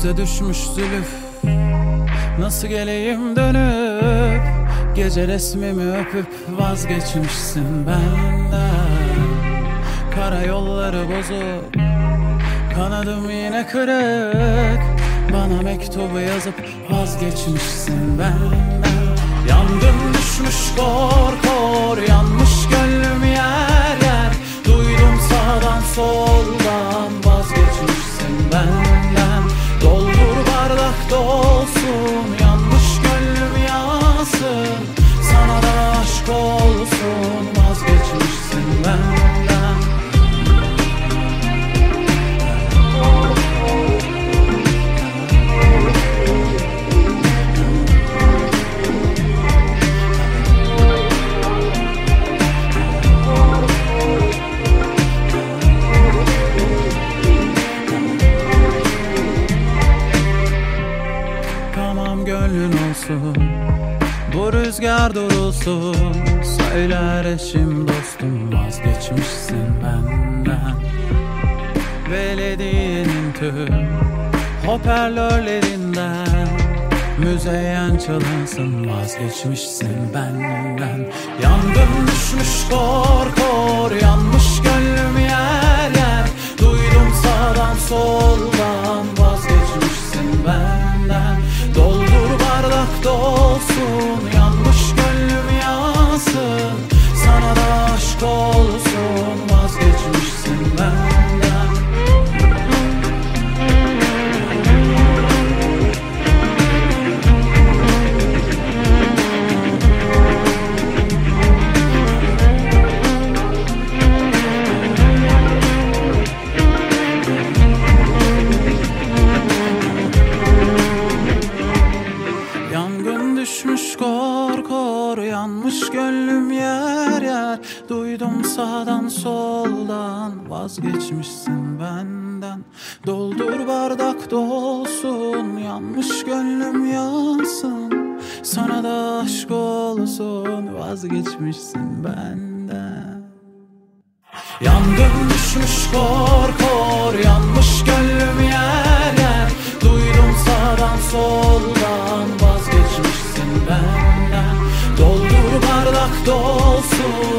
Göze düşmüş zülüf, nasıl geleyim dönüp? Gece resmimi öpüp vazgeçmişsin benden. Karayolları bozuk, kanadım yine kırık. Bana mektubu yazıp vazgeçmişsin benden. Yandım düşmüş kor kor, yanmış gönlüm yer yer. Duydum sağdan soldan, vazgeçmişsin benden. Doldur bardak dolsun, yanmış gönlüm yansın. Sana da aşk olsun, vazgeçmişsin benden. Gönlün olsun, bu rüzgar durulsun. Söyler eşim dostum, vazgeçmişsin benden. Belediyenin tüm hoparlörlerinden müzeyyen çalınsın, vazgeçmişsin benden. Yandım düşmüş kor kor, yanmış gönlüm yer yer. Duydum sağdan soldan, vazgeçmişsin benden. Doldur bardak dolsun, yanmış gönlüm yansın. Sana da aşk olsun, vazgeçmişsin benden. Düşmüş kor kor, yanmış gönlüm yer yer. Duydum sağdan soldan, vazgeçmişsin benden. Doldur bardak dolsun, yanmış gönlüm yansın. Sana da aşk olsun, vazgeçmişsin benden. Yandım düşmüş kor kor, yanmış gönlüm yer yer. Duydum sağdan soldan, vazgeçmişsin benden. Doldur bardak dolsun,